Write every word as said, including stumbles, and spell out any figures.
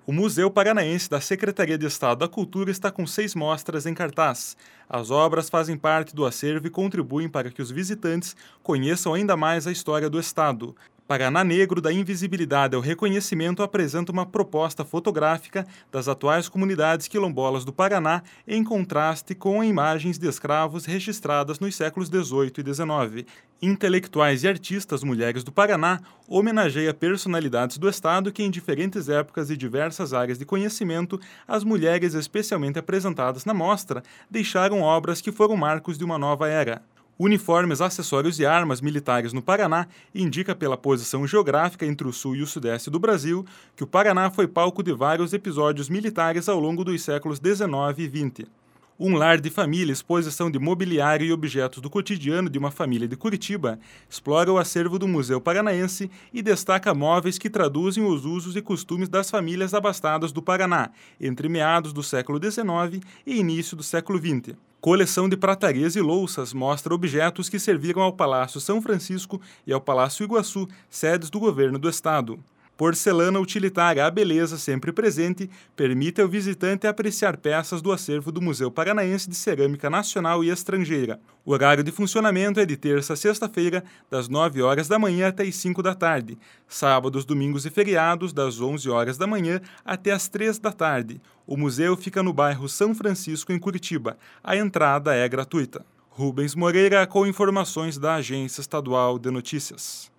O Museu Paranaense da Secretaria de Estado da Cultura está com seis mostras em cartaz. As obras fazem parte do acervo e contribuem para que os visitantes conheçam ainda mais a história do Estado. Paraná Negro da Invisibilidade ao Reconhecimento apresenta uma proposta fotográfica das atuais comunidades quilombolas do Paraná em contraste com imagens de escravos registradas nos séculos dezoito e dezenove. Intelectuais e artistas mulheres do Paraná homenageia personalidades do Estado que, em diferentes épocas e diversas áreas de conhecimento, as mulheres especialmente apresentadas na mostra deixaram obras que foram marcos de uma nova era. Uniformes, acessórios e armas militares no Paraná indica pela posição geográfica entre o sul e o sudeste do Brasil que o Paraná foi palco de vários episódios militares ao longo dos séculos dezenove e vinte. Um lar de família, exposição de mobiliário e objetos do cotidiano de uma família de Curitiba, explora o acervo do Museu Paranaense e destaca móveis que traduzem os usos e costumes das famílias abastadas do Paraná, entre meados do século dezenove e início do século vinte. Coleção de pratarias e louças mostra objetos que serviram ao Palácio São Francisco e ao Palácio Iguaçu, sedes do governo do estado. Porcelana utilitária, a beleza sempre presente, permite ao visitante apreciar peças do acervo do Museu Paranaense de Cerâmica Nacional e Estrangeira. O horário de funcionamento é de terça a sexta-feira, das nove horas da manhã até as cinco da tarde. Sábados, domingos e feriados, das onze horas da manhã até as três da tarde. O museu fica no bairro São Francisco, em Curitiba. A entrada é gratuita. Rubens Moreira com informações da Agência Estadual de Notícias.